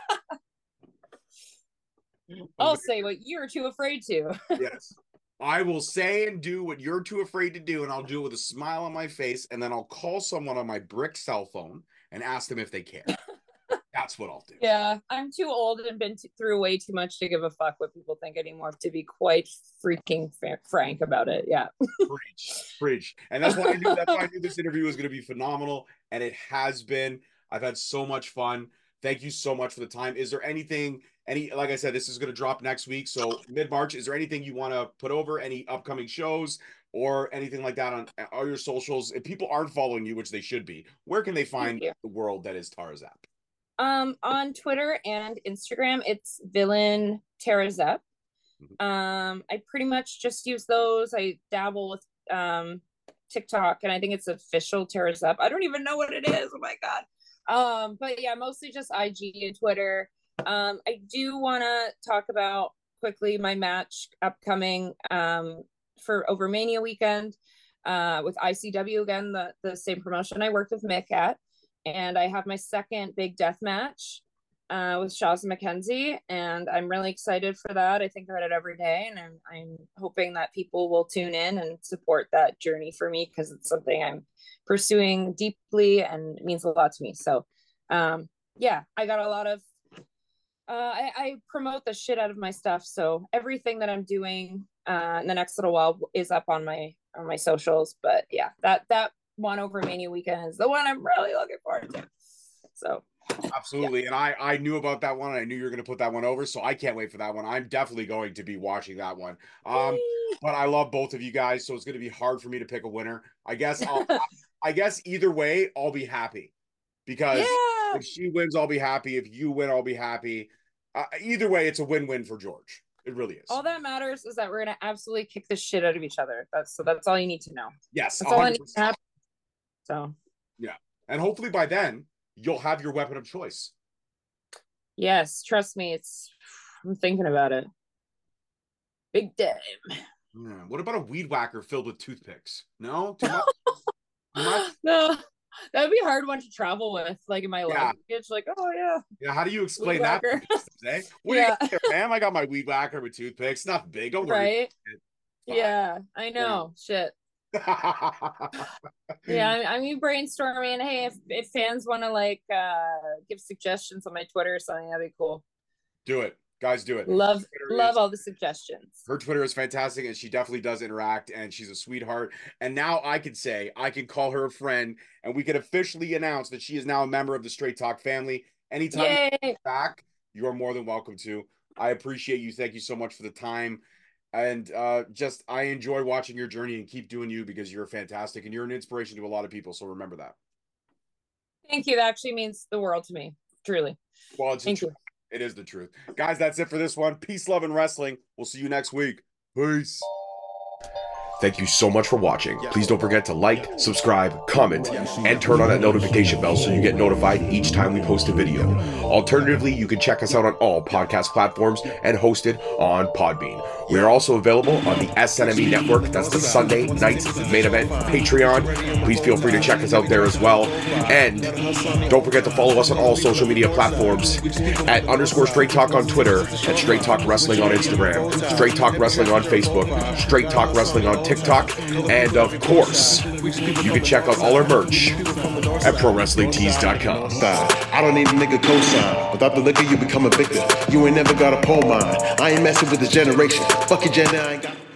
Speaker 3: I'll say what you're too afraid to.
Speaker 1: Yes. I will say and do what you're too afraid to do, and I'll do it with a smile on my face, and then I'll call someone on my brick cell phone and ask them if they care. That's what I'll do.
Speaker 3: Yeah, I'm too old and been through way too much to give a fuck what people think anymore, to be quite freaking frank about it. Yeah.
Speaker 1: Preach, preach. And that's why I knew this interview was going to be phenomenal, and it has been. I've had so much fun. Thank you so much for the time. Is there like I said, this is going to drop next week, so mid-March, is there anything you want to put over, any upcoming shows or anything like that on all your socials? If people aren't following you, which they should be, where can they
Speaker 3: Thank
Speaker 1: find
Speaker 3: you.
Speaker 1: the world that is Tarzap?
Speaker 3: On Twitter and Instagram, it's villain Terazep.
Speaker 1: Mhm.
Speaker 3: I pretty much just use those. I dabble with TikTok, and I think it's official Terazep. I don't even know what it is. Oh my god. But yeah, mostly just IG and Twitter. I do want to talk about quickly my match upcoming for Overmania weekend with ICW again, the same promotion I worked with Mick at. And I have my second big death match with Shaw's and Mackenzie, and I'm really excited for that. I think about it every day, and I'm hoping that people will tune in and support that journey for me, because it's something I'm pursuing deeply and it means a lot to me. So, yeah, I got a lot of. I promote the shit out of my stuff, so everything that I'm doing in the next little while is up on my socials. But yeah, that one over Mania weekend is the one I'm really looking forward to. So yeah.
Speaker 1: Absolutely. And I knew about that one. And I knew you were going to put that one over. So I can't wait for that one. I'm definitely going to be watching that one. But I love both of you guys. So it's going to be hard for me to pick a winner. I guess either way, I'll be happy, because
Speaker 3: Yeah.
Speaker 1: if she wins, I'll be happy. If you win, I'll be happy. Either way, it's a win-win for George. It really is.
Speaker 3: All that matters is that we're gonna absolutely kick the shit out of each other. That's all you need to know.
Speaker 1: Yes,
Speaker 3: That's all I need to
Speaker 1: 100%.
Speaker 3: have. So
Speaker 1: Yeah. And hopefully by then, you'll have your weapon of choice.
Speaker 3: yes, trust me, I'm thinking about it. Big time.
Speaker 1: Yeah. What about a weed whacker filled with toothpicks? No? Too much? Too much?
Speaker 3: No, That would be a hard one to travel with, like in my luggage. Like, oh yeah.
Speaker 1: Yeah, how do you explain that? Eh? What do you got there, man? I got my weed whacker with toothpicks. Nothing big. Don't worry.
Speaker 3: Right? Yeah, I know. Shit. Yeah, I'm brainstorming. Hey, if fans want to like give suggestions on my Twitter or something, that'd be cool.
Speaker 1: Do it. Guys, do it.
Speaker 3: Love all the suggestions.
Speaker 1: Her Twitter is fantastic, and she definitely does interact, and she's a sweetheart. And now I can say, I can call her a friend, and we can officially announce that she is now a member of the Straight Talk family. Anytime you come back, you are more than welcome to. I appreciate you. Thank you so much for the time. And just, I enjoy watching your journey, and keep doing you, because you're fantastic, and you're an inspiration to a lot of people. So remember that.
Speaker 3: Thank you. That actually means the world to me. Truly.
Speaker 1: Well, thank you. It is the truth. Guys, that's it for this one. Peace, love, and wrestling. We'll see you next week. Peace. Thank you so much for watching. Please don't forget to like, subscribe, comment, and turn on that notification bell so you get notified each time we post a video. Alternatively, you can check us out on all podcast platforms and hosted on Podbean. We are also available on the SNME network. That's the Sunday Night Main Event Patreon. Please feel free to check us out there as well. And don't forget to follow us on all social media platforms at _Straight Talk on Twitter, at Straight Talk Wrestling on Instagram, Straight Talk Wrestling on Facebook, Straight Talk Wrestling on TikTok, and of course, you can check out all our merch at ProWrestlingTees.com.
Speaker 2: I don't need a nigga cosign. Without the liquor, you become a victim. You ain't never got a pole mine. I ain't messing with this generation. Fuck your gender, I ain't got